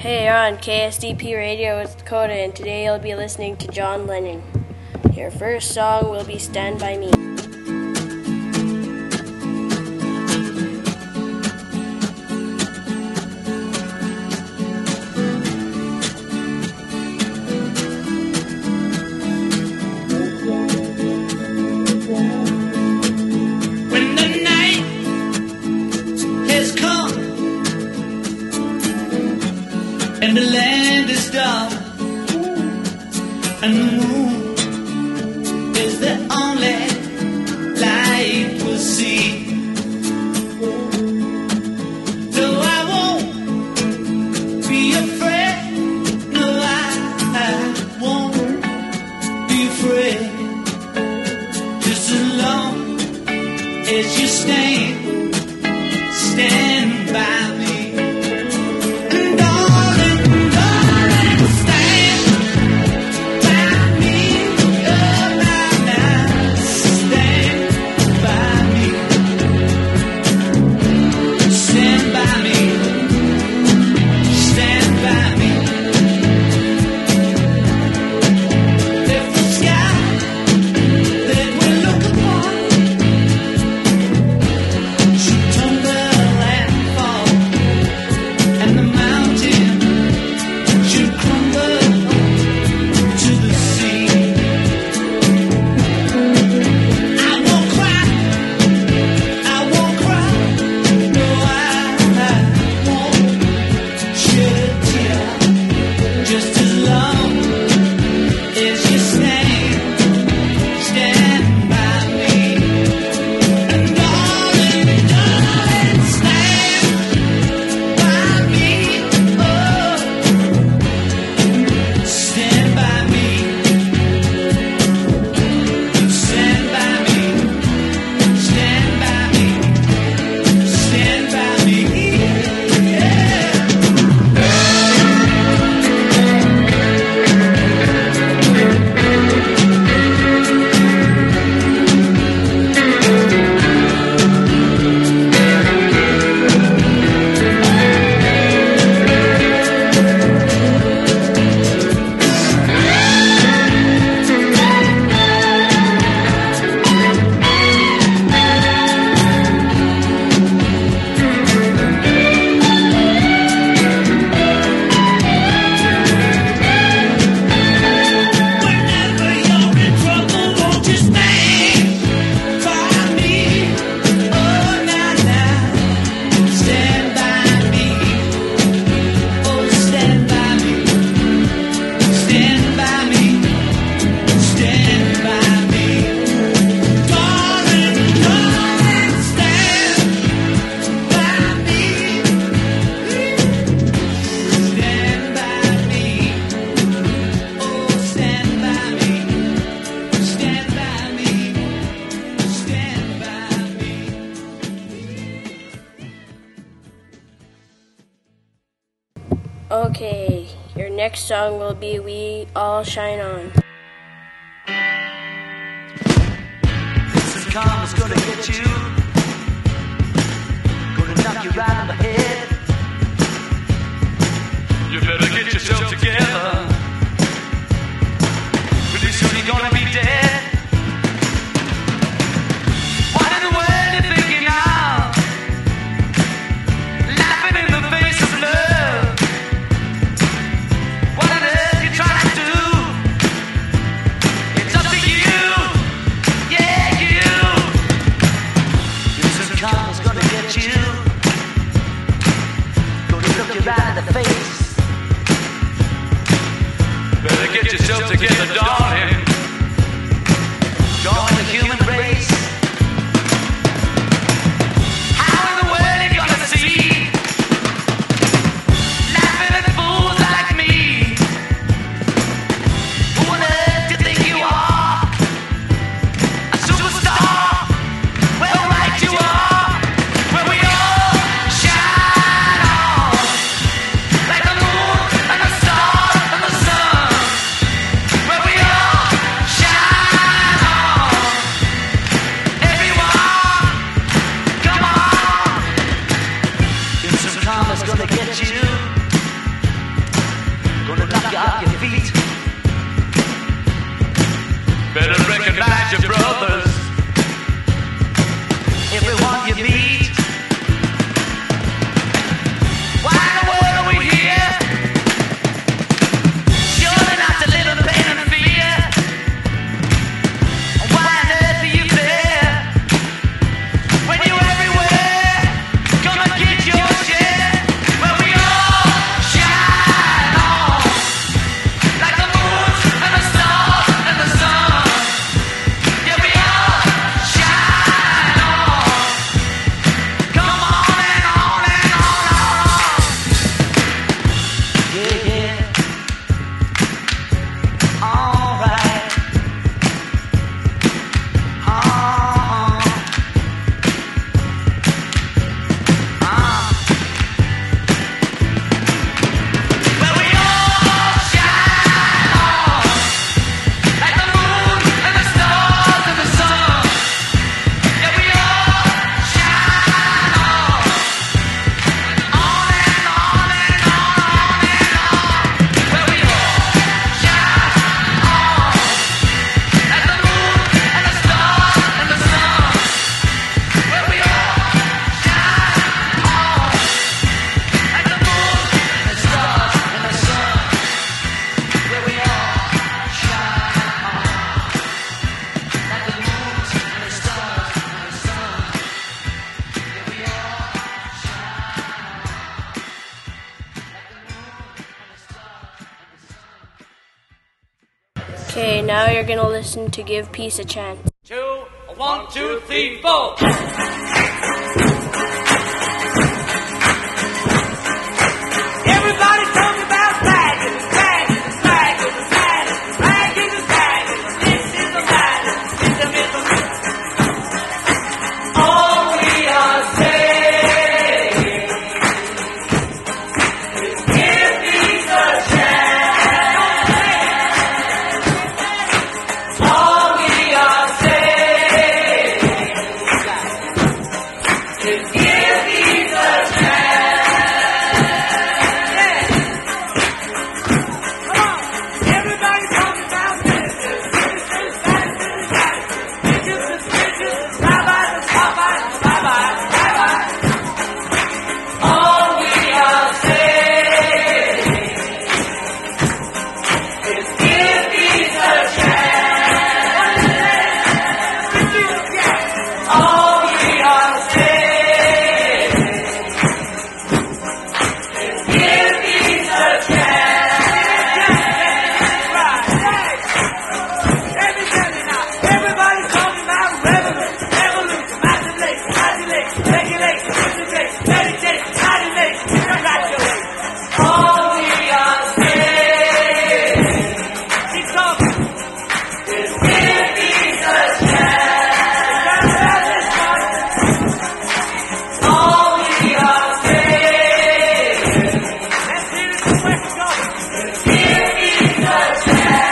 Hey, you're on KSDP Radio with Dakota, and today you'll be listening to John Lennon. Your first song will be Stand By Me. When the night has come and the land is dark and the moon is the only light we'll see. Though I won't be afraid, no, I won't be afraid. Just as long as you stand by me. Okay, your next song will be We All Shine On. Some karma's gonna get you, gonna knock you right on the head. You better get yourself together, pretty soon you're gonna be dead. What in the world you thinking of? Laughing in the face of love. What on earth you trying to do? It's up to you, yeah, you. Some karma's gonna get you, gonna look you right in the face. Better get yourself together, darling. Join the human race. How in the world you gonna see? Laughing at fools like me. Who on earth do you think you are? A superstar? Well, right you are. Where we all shine on, like the moon and the stars and the sun. Where we all you off your feet. Better recognize your brothers, everyone you meet. Why in the world are we here? Surely not to live in pain and fear. Why on earth are you there? When you're everywhere, come and get your share. Where we all shine on, like the moon and the stars and the sun. Yeah, we all shine on. Come on and on and on and on. Yeah, yeah. All right. Where we all shine on, like the moon and the stars and the sun. Yeah, we all shine on and on and on and on. Where we all shine on, like the moon and the stars and the sun. Where we all shine on, like the moon and the stars and the sun. Where we all shine on, like the moon and the stars and the sun. Where we all shine on. Okay, now you're gonna listen to Give Peace a Chance. 2, 1, 2, 3, 4. Everybody talking about ragging, ragging, ragging, ragging, ragging, ragging. This is the ragging, it's the middle. All we are saying is give peace a chance. All we are saying is give peace a chance. Come on, everybody talking about ministers, ministers, pastors, bishops, bishops, rabbis, rabbis, rabbis, rabbis. All we are saying is give peace a chance. All we are saying is give peace a chance. Everybody's talking about revolution, modulation, regulation, integration, meditation, modulation, congratulations. All we are saying, keep talking, is give peace a chance. All we are saying, let's hear it from where we're going, is give peace a chance.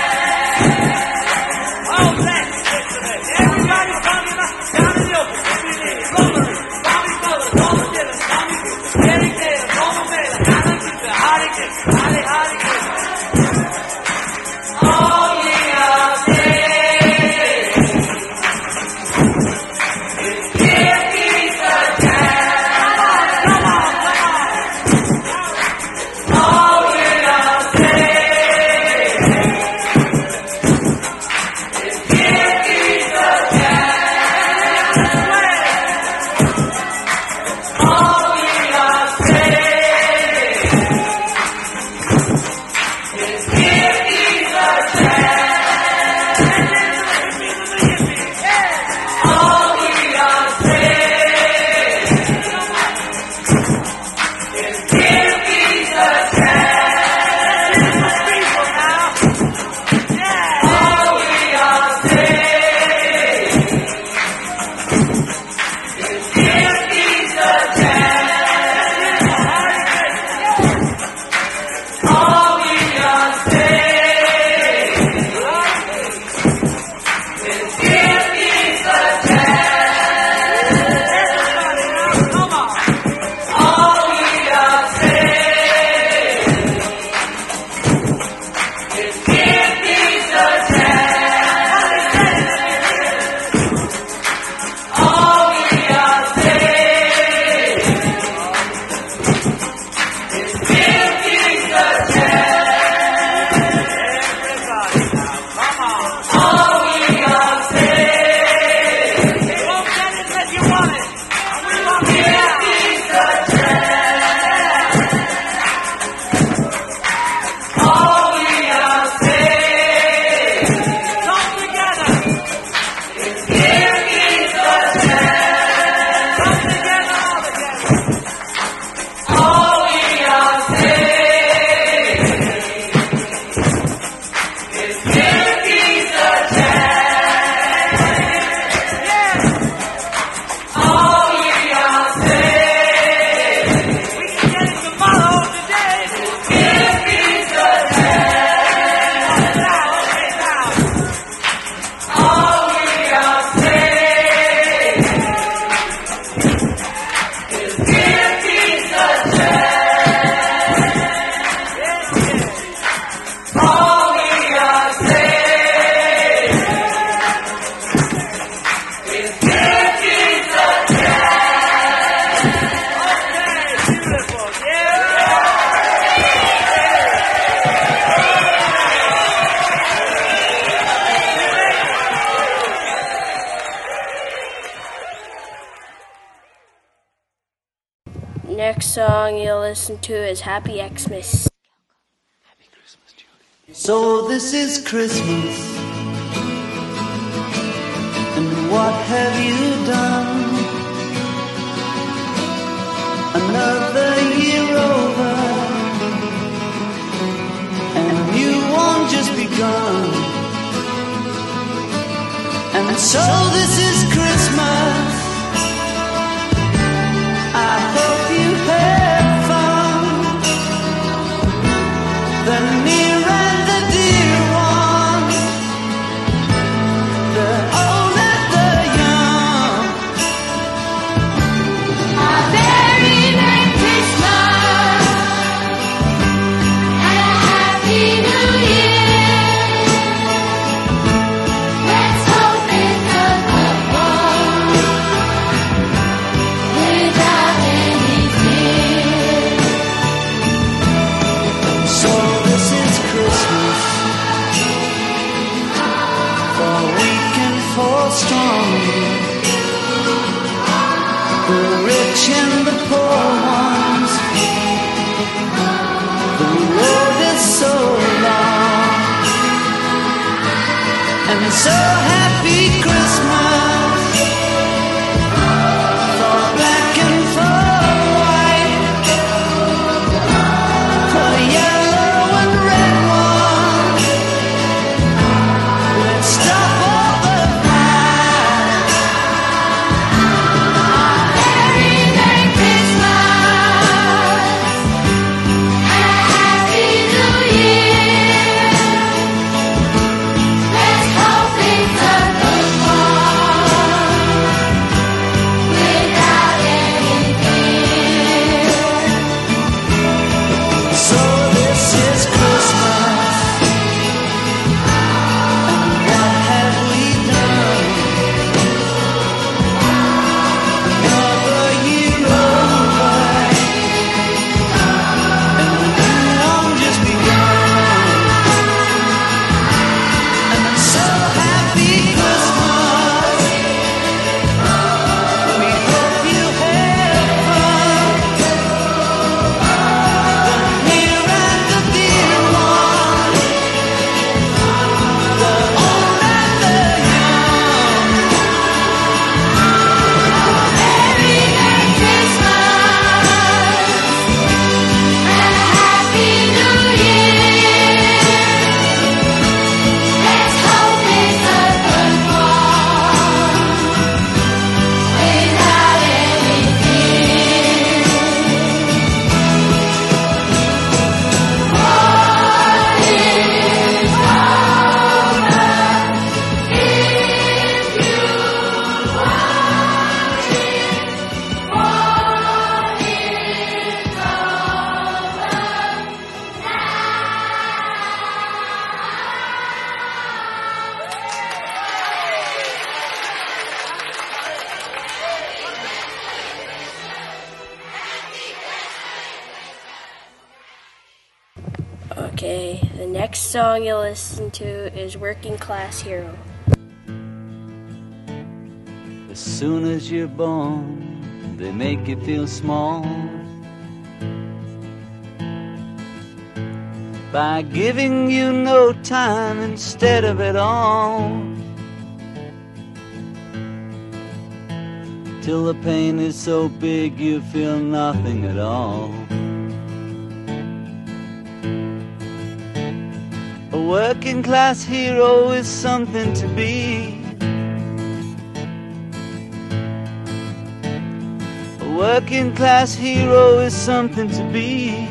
Oh, bless you, everybody's talking about down in the open, every day, Rotary, Bobby Fuller, Roman Dillon, Tommy Good, Eric Taylor, Roman Baylor, Alan Cooper, Hardy Gibbs, Hardy Gibbs. All we are saying is give peace a chance. Come on. All we are saying is give peace a chance. All we are saying next song you'll listen to is Happy Xmas. So this is Christmas, and what have you done? Another year over, and you won't just begun. And so this is Christmas. I hope you had fun. The near and the dear ones, the old and the young. A very Merry Christmas and a Happy New Year. Let's hope it's a good one without any fear. So this is Christmas, for weak and for strong, the rich and the poor ones. The road is so long, and so happy Christmas for black and for white, for yellow and red ones. Let's stop all the fight. Very Merry Christmas and a Happy New Year. Let's hope it's a good one without any fear. So this is Christmas, and what have we done? Another year over, and we won't just begun. And I'm so happy Christmas. We hope you had fun. The near and the dear ones, the old and the young. Very Merry Christmas and a Happy New Year. Let's hope it's a good one without any fear. Okay, the next song you'll listen to is Working Class Hero. As soon as you're born, they make you feel small by giving you no time instead of it all, till the pain is so big you feel nothing at all. A working class hero is something to be. A working class hero is something to be.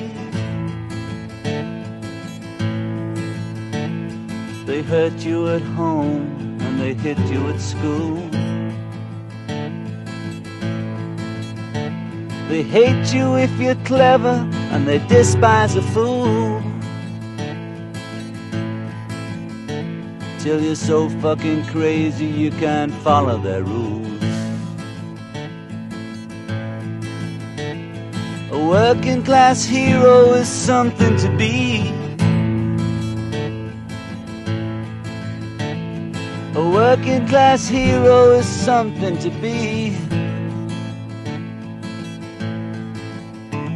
They hurt you at home and they hit you at school. They hate you if you're clever and they despise a fool, till you're so fucking crazy you can't follow their rules. A working class hero is something to be. A working class hero is something to be.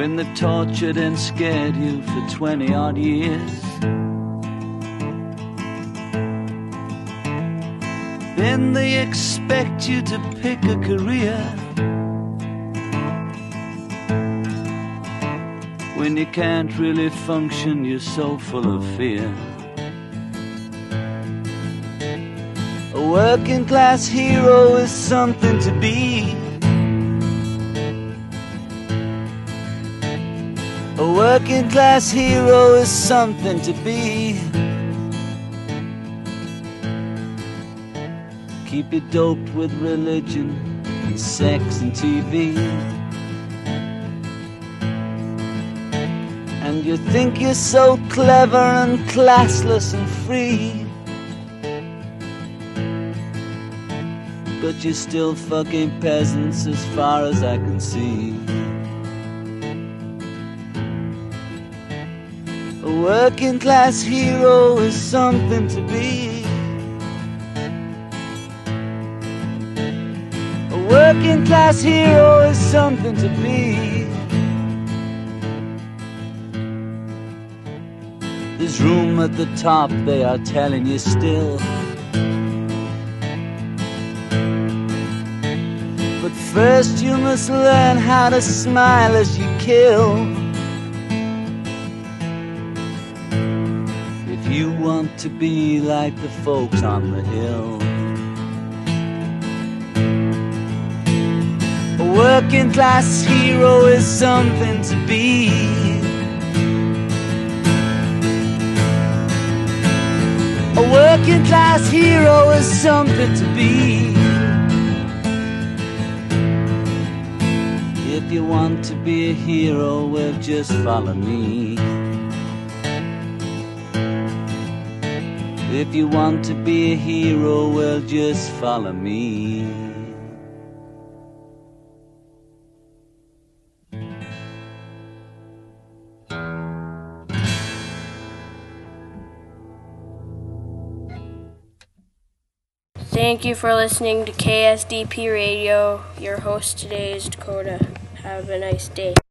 when they've tortured and scared you for 20 odd years. Then they expect you to pick a career when you can't really function, you're so full of fear. A working class hero is something to be. A working class hero is something to be. Keep you doped with religion and sex and TV, and you think you're so clever and classless and free, but you're still fucking peasants as far as I can see. A working class hero is something to be. A working class hero is something to be. There's room at the top, they are telling you still. But first you must learn how to smile as you kill. If you want to be like the folks on the hill. A working class hero is something to be. A working class hero is something to be. If you want to be a hero, well, just follow me. If you want to be a hero, well, just follow me. Thank you for listening to KSDP Radio. Your host today is Dakota. Have a nice day.